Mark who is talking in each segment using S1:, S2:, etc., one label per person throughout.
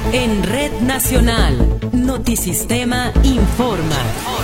S1: En Red Nacional, Notisistema informa.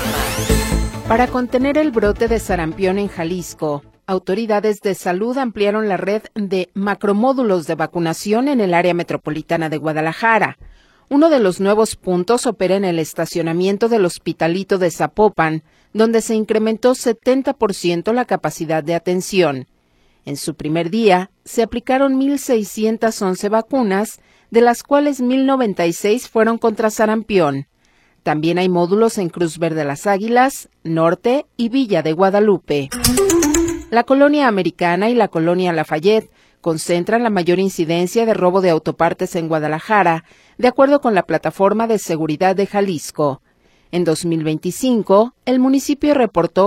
S2: Para contener el brote de sarampión en Jalisco, autoridades de salud ampliaron la red de macromódulos de vacunación en el área metropolitana de Guadalajara. Uno de los nuevos puntos opera en el estacionamiento del Hospitalito de Zapopan, donde se incrementó 70% la capacidad de atención. En su primer día, se aplicaron 1,611 vacunas, de las cuales 1,096 fueron contra sarampión. También hay módulos en Cruz Verde Las Águilas, Norte y Villa de Guadalupe. La Colonia Americana y la Colonia Lafayette concentran la mayor incidencia de robo de autopartes en Guadalajara, de acuerdo con la Plataforma de Seguridad de Jalisco. En 2025, el municipio reportó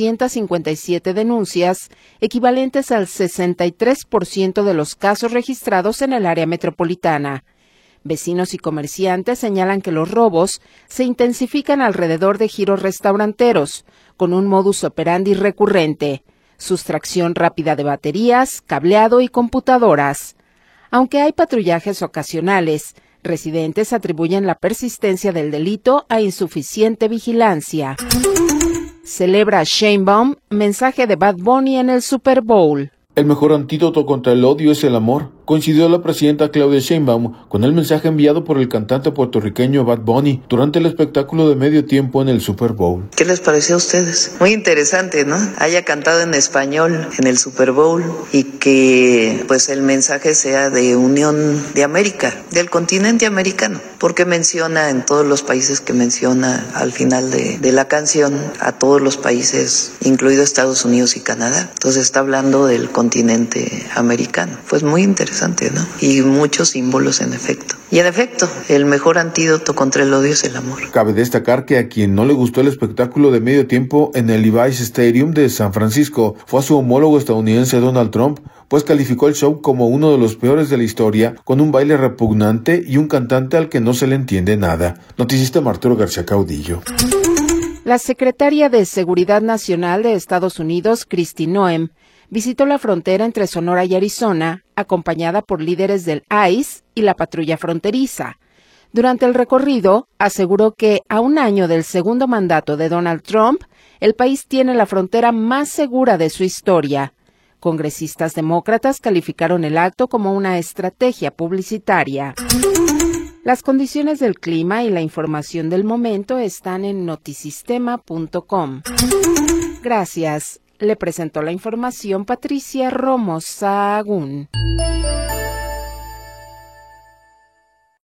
S2: 857 denuncias, equivalentes al 63% de los casos registrados en el área metropolitana. Vecinos y comerciantes señalan que los robos se intensifican alrededor de giros restauranteros, con un modus operandi recurrente: sustracción rápida de baterías, cableado y computadoras. Aunque hay patrullajes ocasionales, residentes atribuyen la persistencia del delito a insuficiente vigilancia. Celebra Sheinbaum mensaje de Bad Bunny en el Super Bowl.
S3: El mejor antídoto contra el odio es el amor, coincidió la presidenta Claudia Sheinbaum con el mensaje enviado por el cantante puertorriqueño Bad Bunny durante el espectáculo de medio tiempo en el Super Bowl.
S4: ¿Qué les pareció a ustedes? Muy interesante, ¿no? Haya cantado en español en el Super Bowl y que pues el mensaje sea de unión de América, del continente americano, porque menciona en todos los países que menciona al final de la canción a todos los países, incluido Estados Unidos y Canadá. Entonces está hablando del continente americano. Pues muy interesante, ¿no? Y muchos símbolos en efecto. Y en efecto, el mejor antídoto contra el odio es el amor.
S3: Cabe destacar que a quien no le gustó el espectáculo de medio tiempo en el Levi's Stadium de San Francisco fue a su homólogo estadounidense Donald Trump, pues calificó el show como uno de los peores de la historia, con un baile repugnante y un cantante al que no se le entiende nada. Noticista Arturo García Caudillo.
S2: La secretaria de Seguridad Nacional de Estados Unidos, Kristi Noem, visitó la frontera entre Sonora y Arizona, acompañada por líderes del ICE y la patrulla fronteriza. Durante el recorrido, aseguró que a un año del segundo mandato de Donald Trump, el país tiene la frontera más segura de su historia. Congresistas demócratas calificaron el acto como una estrategia publicitaria. Las condiciones del clima y la información del momento están en notisistema.com. Gracias. Le presentó la información Patricia Romo Sahagún.